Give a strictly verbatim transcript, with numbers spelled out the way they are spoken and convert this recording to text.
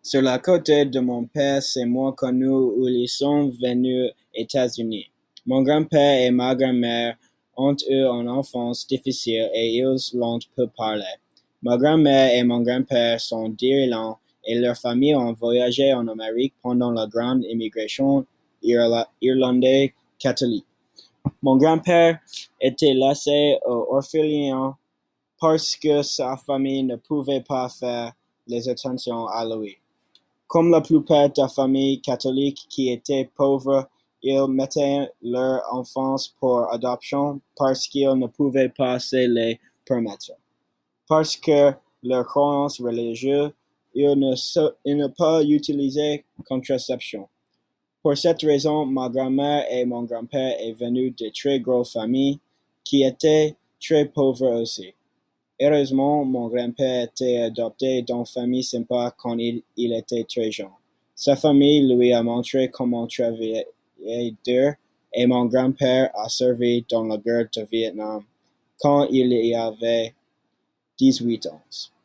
Sur la côté de mon père, c'est moins connu où ils sont venus aux États-Unis. Mon grand-père et ma grand-mère ont eu une enfance difficile et ils l'ont peu parlé. Ma grand-mère et mon grand-père sont d'Irlande et leurs familles ont voyagé en Amérique pendant la grande immigration irla- irlandaise catholique. Mon grand-père était laissé au orphelinat parce que sa famille ne pouvait pas faire les attentions à lui. Comme la plupart des familles catholiques qui étaient pauvres, ils mettaient leurs enfants pour adoption parce qu'ils ne pouvaient pas se les permettre. Parce que leurs croyances religieuses, ils ne, se- ils ne peuvent utiliser contraception. Pour cette raison, ma grand-mère et mon grand-père est venu de très grosses familles qui étaient très pauvres aussi. Heureusement, mon grand-père était adopté d'une famille sympa quand il, il était très jeune. Sa famille lui a montré comment travailler dur et mon grand-père a servi dans la guerre du Vietnam quand il y avait dix-huit ans.